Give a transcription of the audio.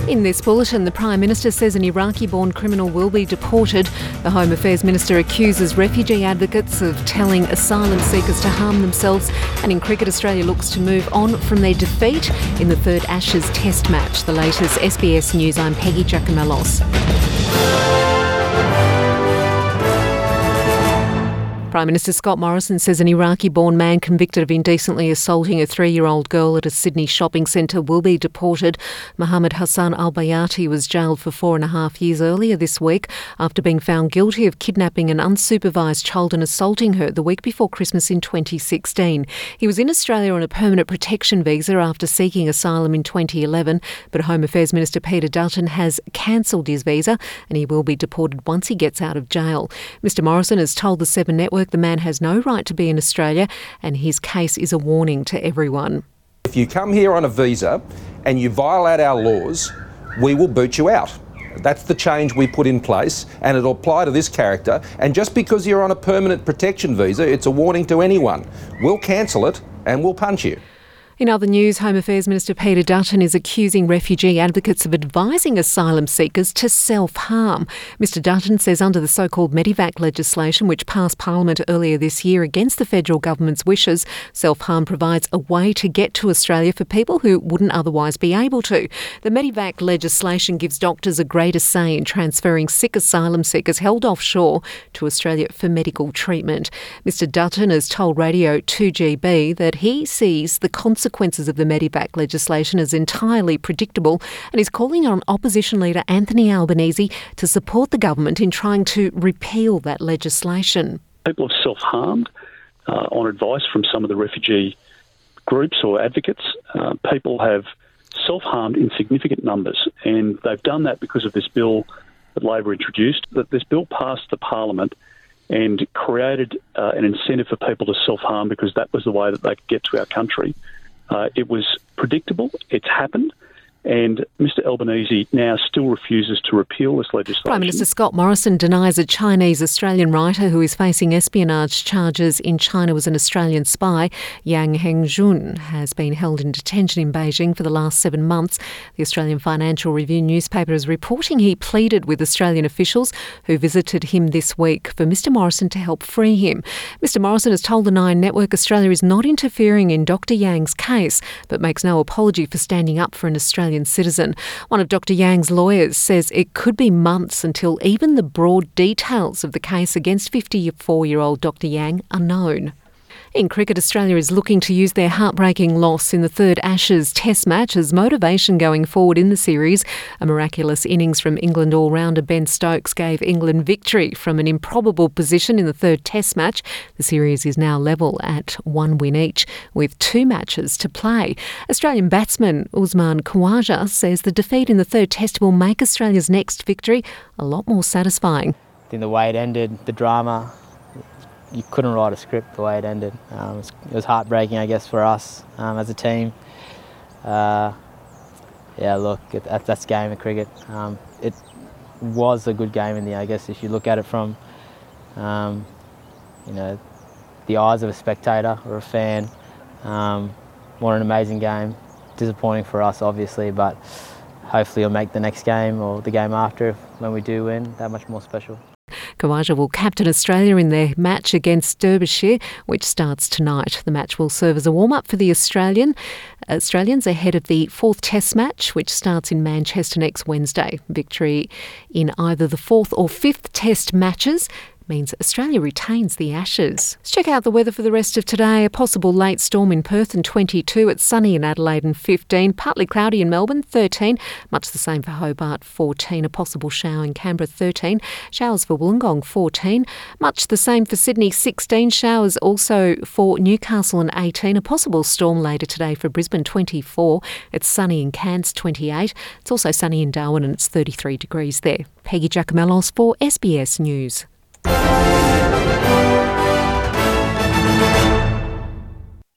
In this bulletin, the Prime Minister says an Iraqi-born criminal will be deported. The Home Affairs Minister accuses refugee advocates of telling asylum seekers to harm themselves. And in cricket, Australia looks to move on from their defeat in the third Ashes Test match. The latest SBS News, I'm Peggy Giacomellos. Prime Minister Scott Morrison says an Iraqi-born man convicted of indecently assaulting a 3-year-old girl at a Sydney shopping centre will be deported. Mohammed Hassan al-Bayati was jailed for 4.5 years earlier this week after being found guilty of kidnapping an unsupervised child and assaulting her the week before Christmas in 2016. He was in Australia on a permanent protection visa after seeking asylum in 2011, but Home Affairs Minister Peter Dutton has cancelled his visa and he will be deported once he gets out of jail. Mr Morrison has told the Seven Network the man has no right to be in Australia and his case is a warning to everyone. If you come here on a visa and you violate our laws, we will boot you out. That's the change we put in place and it'll apply to this character. And just because you're on a permanent protection visa, it's a warning to anyone. We'll cancel it and we'll punch you. In other news, Home Affairs Minister Peter Dutton is accusing refugee advocates of advising asylum seekers to self-harm. Mr Dutton says under the so-called Medevac legislation, which passed Parliament earlier this year against the federal government's wishes, self-harm provides a way to get to Australia for people who wouldn't otherwise be able to. The Medevac legislation gives doctors a greater say in transferring sick asylum seekers held offshore to Australia for medical treatment. Mr Dutton has told Radio 2GB that he sees the consequences of the Medevac legislation as entirely predictable and is calling on opposition leader Anthony Albanese to support the government in trying to repeal that legislation. People have self-harmed on advice from some of the refugee groups or advocates. People have self-harmed in significant numbers, and they've done that because of this bill that Labor introduced. That this bill passed the Parliament and created an incentive for people to self-harm because that was the way that they could get to our country. It was predictable, it's happened, and Mr Albanese now still refuses to repeal this legislation. Prime Minister Scott Morrison denies a Chinese-Australian writer who is facing espionage charges in China was an Australian spy. Yang Hengjun has been held in detention in Beijing for the last 7 months. The Australian Financial Review newspaper is reporting he pleaded with Australian officials who visited him this week for Mr Morrison to help free him. Mr Morrison has told the Nine Network Australia is not interfering in Dr Yang's case, but makes no apology for standing up for an Australian citizen. One of Dr Yang's lawyers says it could be months until even the broad details of the case against 54-year-old Dr Yang are known. In cricket, Australia is looking to use their heartbreaking loss in the third Ashes Test match as motivation going forward in the series. A miraculous innings from England all-rounder Ben Stokes gave England victory from an improbable position in the third Test match. The series is now level at 1 win each, with 2 matches to play. Australian batsman Usman Khawaja says the defeat in the third Test will make Australia's next victory a lot more satisfying. I think the way it ended, the drama, you couldn't write a script the way it ended. It was heartbreaking, I guess, for us as a team. Look, that's the game of cricket. It was a good game in the, I guess, if you look at it from, the eyes of a spectator or a fan. What an amazing game. Disappointing for us, obviously, but hopefully it'll make the next game or the game after, when we do win, that much more special. Khawaja will captain Australia in their match against Derbyshire, which starts tonight. The match will serve as a warm-up for the Australians ahead of the fourth Test match, which starts in Manchester next Wednesday. Victory in either the fourth or fifth Test matches means Australia retains the Ashes. Let's check out the weather for the rest of today. A possible late storm in Perth and 22. It's sunny in Adelaide and 15. Partly cloudy in Melbourne, 13. Much the same for Hobart, 14. A possible shower in Canberra, 13. Showers for Wollongong, 14. Much the same for Sydney, 16. Showers also for Newcastle and 18. A possible storm later today for Brisbane, 24. It's sunny in Cairns, 28. It's also sunny in Darwin and it's 33 degrees there. Peggy Giacomellos for SBS News.